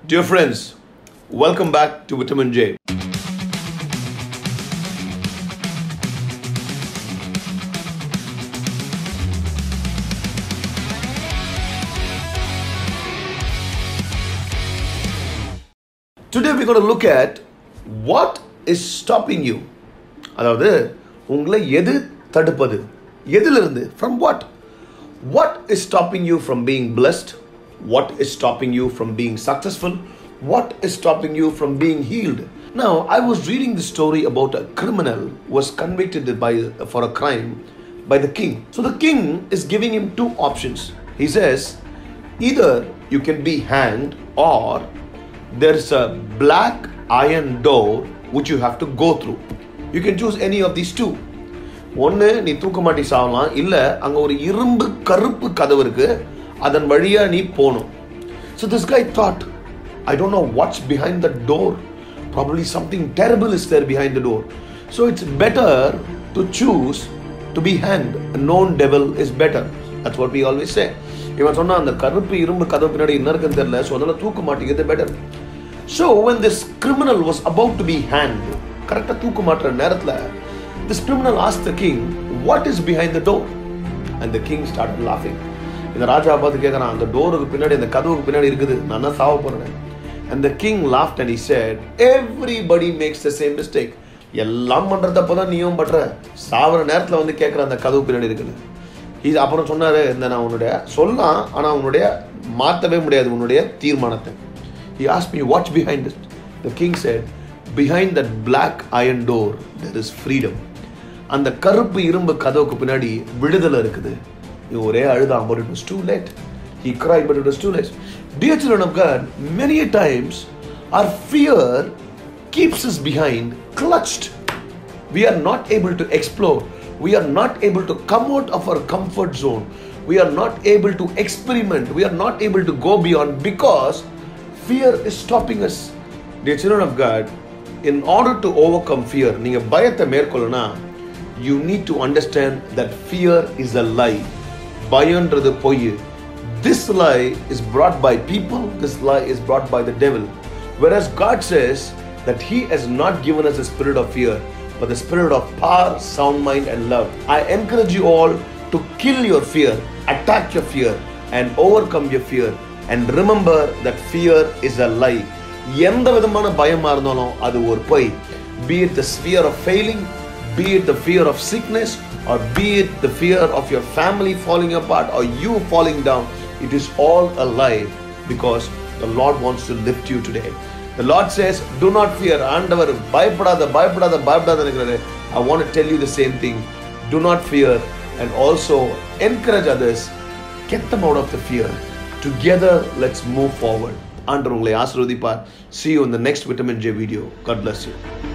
Dear friends, welcome back to Vitamin J. Today we're going to look at what is stopping you. அதாவது உங்களை எது தடுப்பது? எதிலிருந்து? From what? What is stopping you from being blessed? What is stopping you from being successful? What is stopping you from being healed? Now, I was reading the story about a criminal who was convicted for a crime by the king. So the king is giving him two options. He says, either you can be hanged or there is a black iron door which you have to go through. You can choose any of these two. ஒன்று நீ தூக்க மாட்டி சாவலாம், இல்லை அங்கே ஒரு இரும்பு கருப்பு கதவு இருக்கு, அதன் வழியா நீ போகணும். So this guy thought, I don't know what's behind the door. Probably something terrible is there behind the door. So it's better to choose to be hanged. A known devil is better. That's what we always say. இவன் சொன்னா அந்த கருப்பு இரும்பு கதவு பின்னாடி என்ன இருக்குன்னு தெரியல, ஸோ அதனால தூக்க மாட்டேங்கிறது better. So when this criminal was about to be hanged, கரெக்டாக தூக்க மாட்டுற நேரத்தில் this criminal asked the king, what is behind the door? And the king started laughing. இந்த ராஜா பார்த்து கேட்குறான், அந்த டோருக்கு பின்னாடி அந்த கதவுக்கு பின்னாடி இருக்குது, நான் தான் சாவ போறேன். And the king laughed and he said, everybody makes the same mistake. எல்லாம் பண்றது அப்பதான் நீயும் பண்ற, சாவர நேரத்தில் வந்து கேட்குற அந்த கதவு பின்னாடி இருக்குது. இது அப்புறம் சொன்னாரு, இந்த நான் உன்னுடைய சொல்லலாம், ஆனால் உன்னுடைய மாற்றவே முடியாது உன்னுடைய தீர்மானத்தை. He asked me, what's behind it? The king said, behind that black iron door there is freedom. அந்த கருப்பு இரும்பு கதவுக்கு பின்னாடி விடுதலை இருக்குது. ஒரே அழுதான், but it was too late. He cried, but it was too late. Dear children of God, many times our fear keeps us behind, clutched. We are not able to explore. We are not able to come out of our comfort zone. We are not able to experiment. We are not able to go beyond because fear is stopping us. Dear children of God, in order to overcome fear, நீங்க பயத்தை மேற்கொள்ளனா, you need to understand that fear is a lie. பயம்ன்றது பொய். This lie is brought by people. This lie is brought by the devil. Whereas God says that He has not given us a spirit of fear, but the spirit of power, sound mind and love. I encourage you all to kill your fear, attack your fear and overcome your fear. And remember that fear is a lie. எந்த விதமான பயமா இருந்தாலும் அது ஒரு பொய். Be it the fear of failing, be it the fear of sickness, or be it the fear of your family falling apart or you falling down, it is all a lie because the Lord wants to lift you today. The Lord says, do not fear. ஆண்டவர் பயப்படாத பயப்படாத பயப்படாத இருக்கிறாரு. I want to tell you the same thing. Do not fear and also encourage others. Get them out of the fear. Together, let's move forward. ஆண்டவர் உங்களை ஆசீர்வதிப்பார். See you in the next Vitamin J video. God bless you.